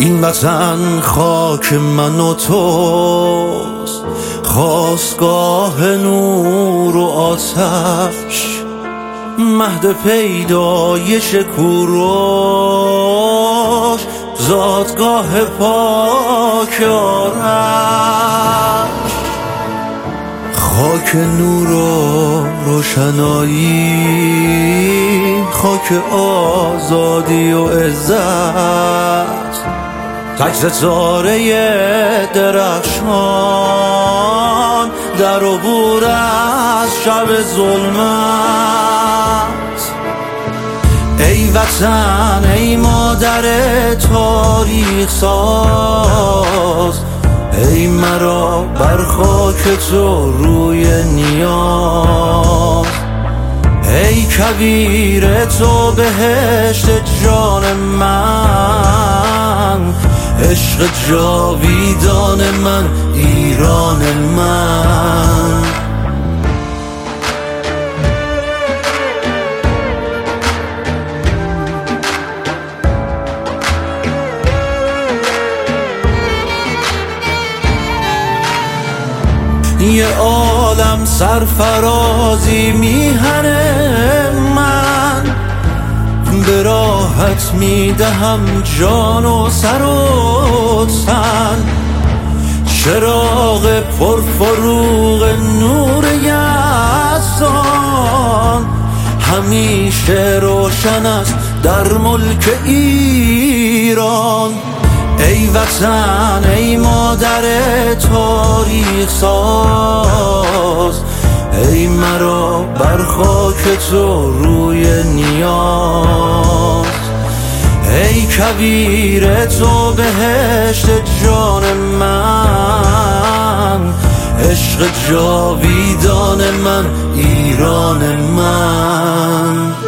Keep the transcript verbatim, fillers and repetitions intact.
این وطن خاک من و توست، خاستگاه نور و آتش، مهد پیدایش کوروش، زادگاه پاک آرش، خاک نور و روشنایی، خاک آزادی و عزت، تک ستاره درخشان در عبور از شب ظلمت. ای وطن ای مادر تاریخ ساز، ای مرا بر خاک تو روی نیاز، ای کویر تو بهشت جان من، عشق جاویدان من، ایران من. یه عالم سرفرازی میهنه من، به راحت میدهم جان و سر و تن، چراغ پرفروغ نور یزدان همیشه روشن است در ملک ایران. ای وطن ای مادر تاریخ ساز، ای مرا بر خاک تو روی نیاز، ای کویر تو بهشت جان من، عشق جاویدان من، ایران من.